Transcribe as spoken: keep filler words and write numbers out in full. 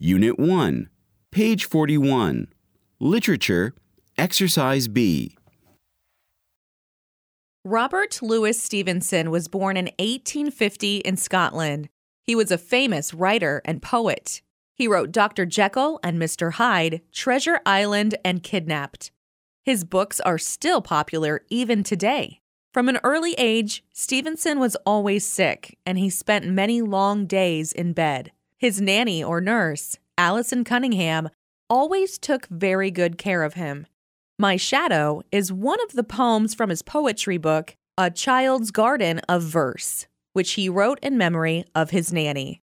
Unit one, page forty-one. Literature, Exercise B. Robert Louis Stevenson was born in eighteen fifty in Scotland. He was a famous writer and poet. He wrote Doctor Jekyll and Mister Hyde, Treasure Island, and Kidnapped. His books are still popular even today. From an early age, Stevenson was always sick, and he spent many long days in bed. His nanny or nurse, Alison Cunningham, always took very good care of him. My Shadow is one of the poems from his poetry book, A Child's Garden of Verse, which he wrote in memory of his nanny.